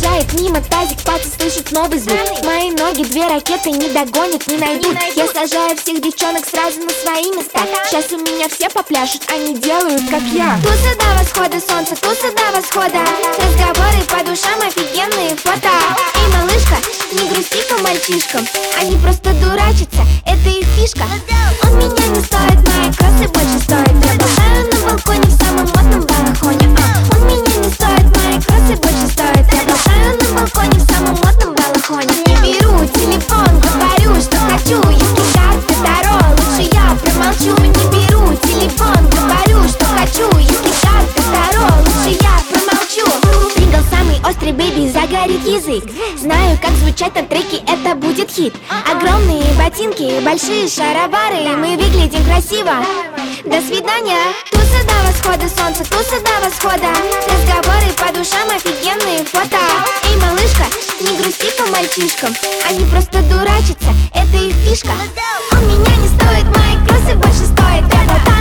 проезжает мимо тазик, паца слышит новый звук. Мои ноги две ракеты не догонят, не найдут. Я сажаю всех девчонок сразу на свои места. Сейчас у меня все попляшут, они делают как я. Туса до восхода солнца, туса до восхода. Разговоры по душам, офигенные фото. Эй, малышка, не грусти по мальчишкам, они просто дурачатся, это их фишка. Он меня не стоит, мои кроссы больше стоят. Я болтаю на балконе в самом модном балахоне. Он меня не стоит, мои кроссы больше стоят. Я болтаю на балконе в самом модном балахоне. Не беру телефон, говорю, что хочу. Если карты Таро, лучше я промолчу. Не беру телефон, говорю, что хочу. Если карты Таро, лучше я промолчу. Прингл самый острый, бэйби, загорит язык. Знаю, как звучат на треке, это будет хит. Огромные ботинки, большие шаровары, мы выглядим красиво. До свидания. Туса до восхода солнца, туса до восхода. Разговоры по душам, офигенные фото. Эй, малышка, не грусти по мальчишкам, они просто дурачатся, это их фишка. Он меня не стоит, мои кроссы больше стоят. Я болтаю